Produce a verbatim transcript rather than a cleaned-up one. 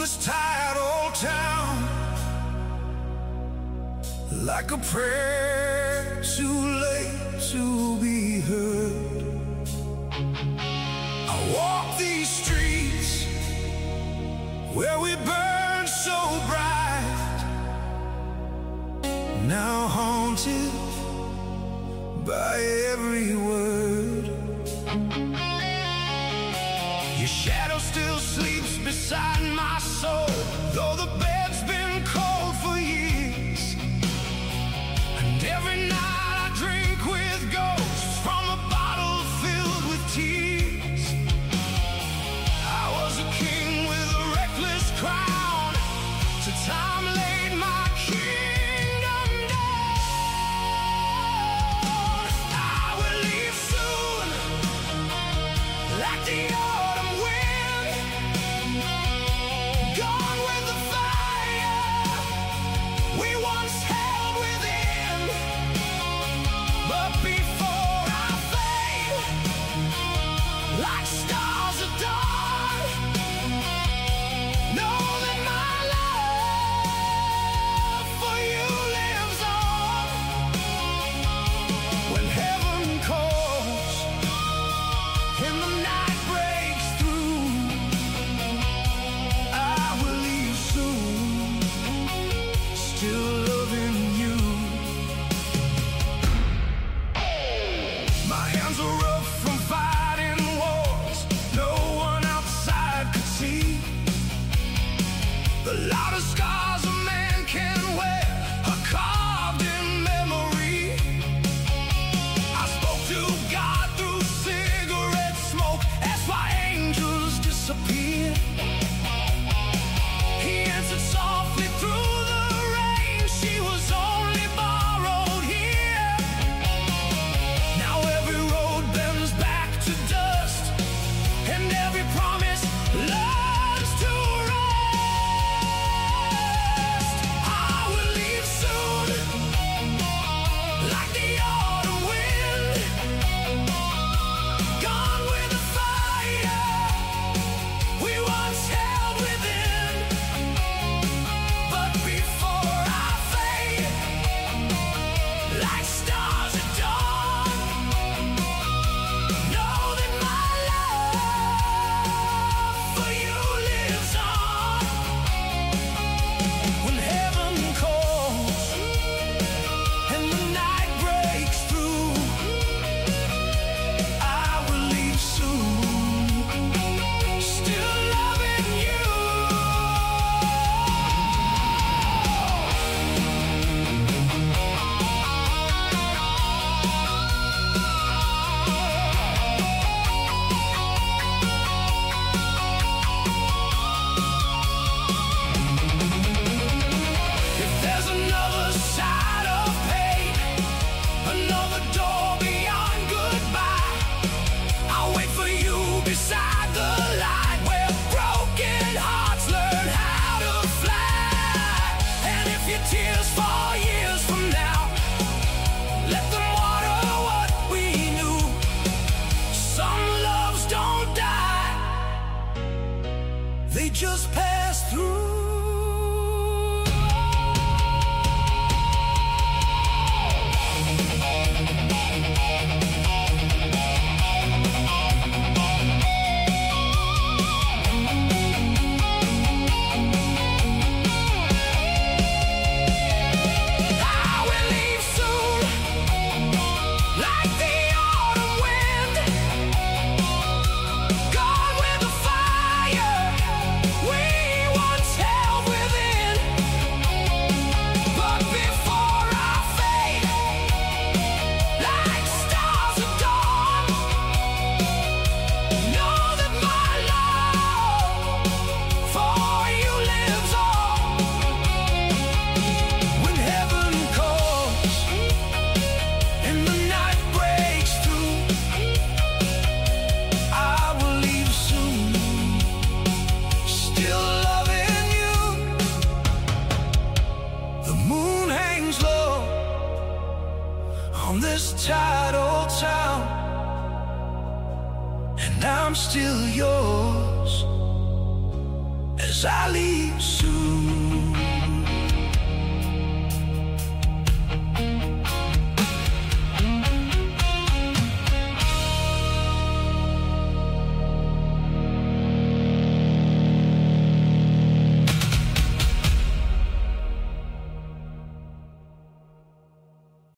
this tired old town, like a prayer too late to be heard. I walk these streets where we burn so bright, now haunted by every word. Your shadow still sleeps beside my soul, though the bed's been cold for years. And every night I drink with ghosts from a bottle filled with tears. I was a king with a reckless crown, till time laid my kingdom down. I will leave soon, like the autumn wind, gone with the fire we once held within. But before I fade, like stars at dawn, know that my love for you lives on. When heaven calls and the night breaks through, I will leave soon, still loving you. My hands are rough from fighting wars no one outside could see. The loudest scars a man can wear are carved in memory. I spoke to God through cigarette smoke, asked why angels disappear. He answered softly through the rain, she was only borrowed here. Now every road bends back to dust, and every promise learns to rest. I will leave soon, like the autumn wind, gone with the fire we once held within. But before I fade, like stars at dawn, know that my love for you lives on. When heaven calls and the night breaks through, I will leave soon, still loving you. If there's another side of pain, another door beyond goodbye, I'll wait for you beside the light where broken hearts learn how to fly. And if your tears fall years from now, let them water what we knew. Some loves don't die, they just pass through. I will leave soon, like the autumn wind, gone with the fire we once held within. But before I fade, like stars at dawn, know that my love for you lives on. When heaven calls and the night breaks through, I will leave soon, still loving you. The moon hangs low on this tired old town, and I'm still yours as as I leave soon.